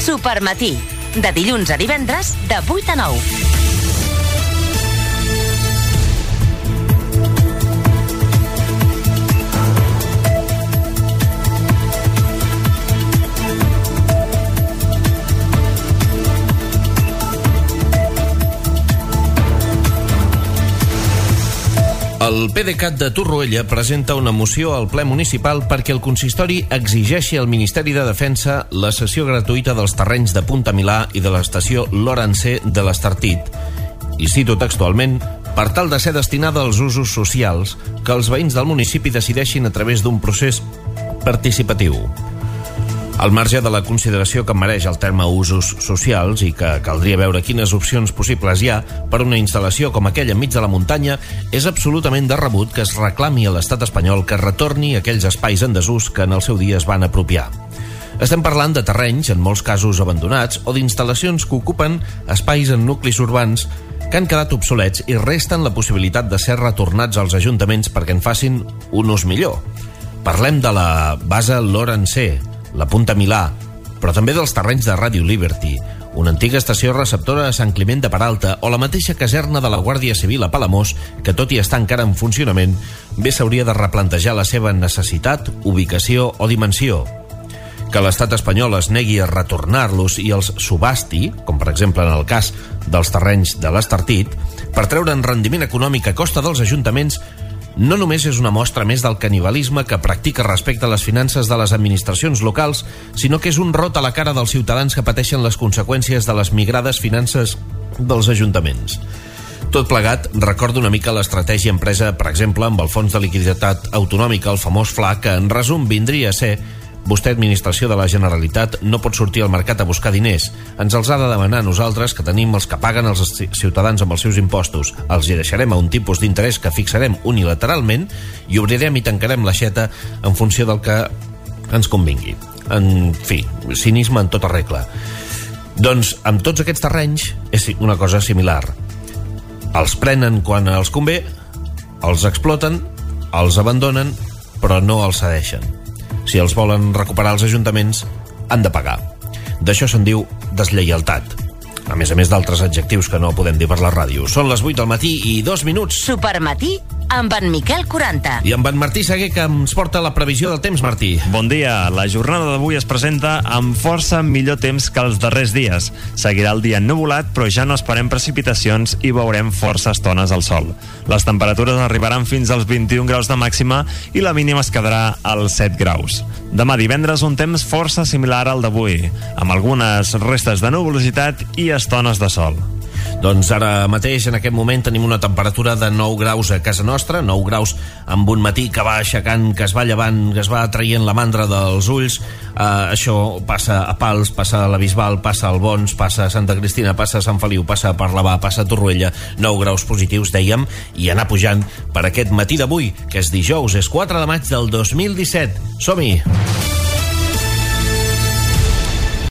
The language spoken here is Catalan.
Supermatí, de dilluns a divendres, de 8 a 9. El PDeCAT de Torroella presenta una moció al ple municipal perquè el consistori exigeixi al Ministeri de Defensa la cessió gratuïta dels terrenys de Punta Milà i de l'estació Lorenzé de l'Estartit, i cito textualment, per tal de ser destinada als usos socials que els veïns del municipi decideixin a través d'un procés participatiu. Al marge de la consideració que mereix el terme usos socials i que caldria veure quines opcions possibles hi ha per una instal·lació com aquella enmig de la muntanya, és absolutament de rebut que es reclami a l'estat espanyol que retorni aquells espais en desús que en el seu dia es van apropiar. Estem parlant de terrenys, en molts casos abandonats, o d'instal·lacions que ocupen espais en nuclis urbans que han quedat obsolets i resten la possibilitat de ser retornats als ajuntaments perquè en facin un ús millor. Parlem de la base Lorenzé, la Punta Milà, però també dels terrenys de Radio Liberty, una antiga estació receptora a Sant Climent de Peralta o la mateixa caserna de la Guàrdia Civil a Palamós, que tot i estar encara en funcionament, bé s'hauria de replantejar la seva necessitat, ubicació o dimensió. Que l'estat espanyol es negui a retornar-los i els subhasti, com per exemple en el cas dels terrenys de l'Estartit, per treure'n rendiment econòmic a costa dels ajuntaments, no només és una mostra més del canibalisme que practica respecte a les finances de les administracions locals, sinó que és un rot a la cara dels ciutadans que pateixen les conseqüències de les migrades finances dels ajuntaments. Tot plegat recorda una mica l'estratègia empresa, per exemple, amb el Fons de Liquiditat Autonòmica, el famós FLA, que en resum vindria a ser: vostè, administració de la Generalitat, no pot sortir al mercat a buscar diners. Ens els ha de demanar a nosaltres, que tenim els que paguen els ciutadans amb els seus impostos. Els hi deixarem a un tipus d'interès que fixarem unilateralment i obrirem i tancarem l'aixeta en funció del que ens convingui. En fi, cinisme en tota regla. Doncs amb tots aquests terrenys és una cosa similar. Els prenen quan els convé, els exploten, els abandonen, però no els cedeixen. Si els volen recuperar els ajuntaments, han de pagar. D'això se'n diu deslleialtat. A més d'altres adjectius que no podem dir per la ràdio. Són les 8 del matí i 2 minuts. Supermatí amb en Miquel 40. I amb en Martí Seguer, que ens porta la previsió del temps, Martí. Bon dia. La jornada d'avui es presenta amb força millor temps que els darrers dies. Seguirà el dia ennuvolat, però ja no esperem precipitacions i veurem força estones al sol. Les temperatures arribaran fins als 21 graus de màxima i la mínima es quedarà als 7 graus. Demà divendres un temps força similar al d'avui, amb algunes restes de nuvolositat i estones de sol. Doncs ara mateix, en aquest moment, tenim una temperatura de 9 graus a casa nostra, 9 graus amb un matí que va aixecant, que es va llevant, que es va traient la mandra dels ulls. Això passa a Pals, passa a la Bisbal, passa al Bons, passa a Santa Cristina, passa a Sant Feliu, passa a Parlavà, passa a Torroella. 9 graus positius, dèiem, i anar pujant per aquest matí d'avui, que és dijous, és 4 de maig del 2017. Som-hi!